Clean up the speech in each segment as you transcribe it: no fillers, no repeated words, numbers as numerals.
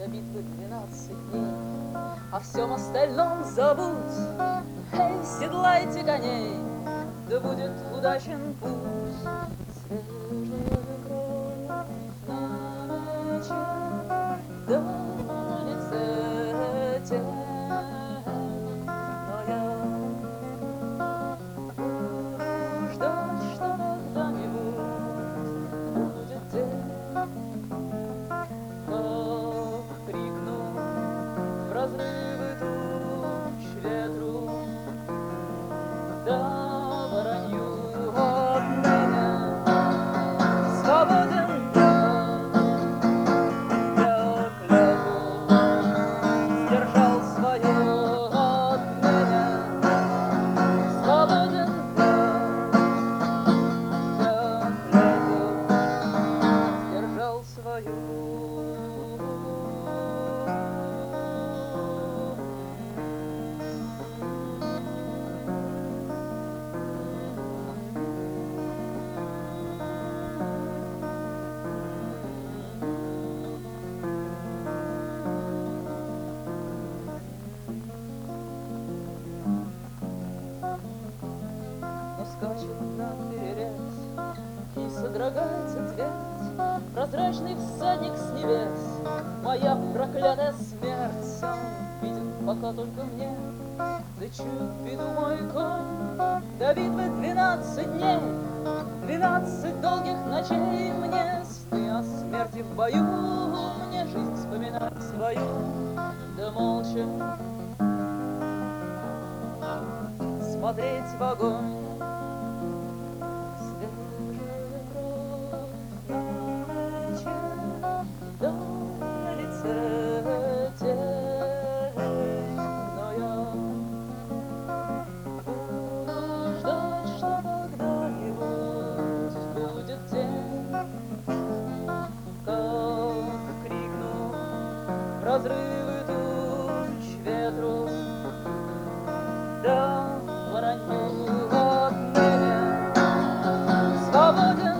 до битвы 12 дней. О всем остальном забудь, эй, седлайте коней, да будет удачен путь. Свежая кровь на вечер, да на лице тень, но я буду ждать, что когда-нибудь будет день, как крикну в разрывы туч ветру, да воронью отныне свободен я клятву сдержал свою отныне свободен я клятву сдержал свою. Скачет наперерез и содрогается твердь, прозрачный всадник с небес, моя проклятая смерть. Он видит пока только мне, да чует беду мой конь. До битвы 12 дней, 12 долгих ночей. Мне сны о смерти в бою, мне жизнь вспоминать свою, да молча смотреть в огонь. Разрывы туч ветру, да воронью отныне свободен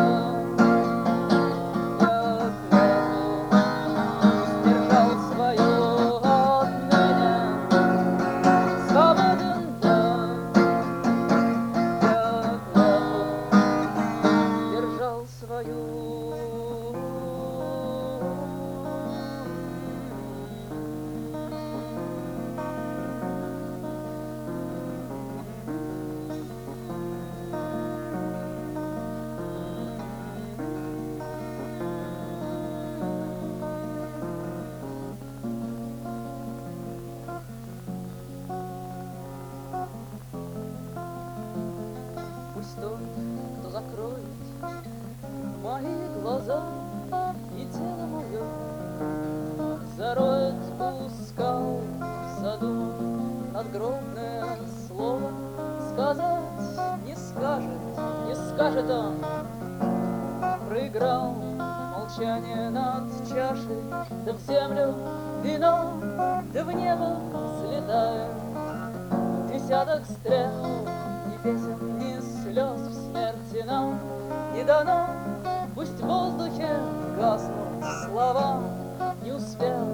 я клятву сдержал свою отныне свободен я клятву сдержал свою. Пусть тот, кто закроет мои глаза и тело мое, зароет у скал в саду надгробное слово, сказать не скажет, не скажет он. Проиграл молчание над чашей, да в землю вино, да в небо взлетает десяток стрел. Ни песен, ни слез в смерти нам не дано, пусть в воздухе гаснут слова, не успел.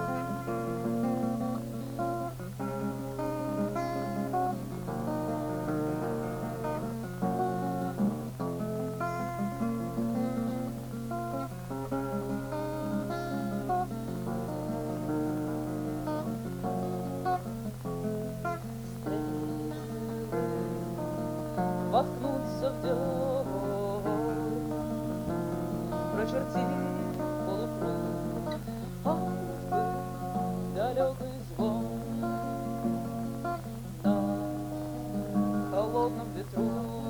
Воткнуться в дёру, прочертив полукруг, далекий звон на холодном ветру.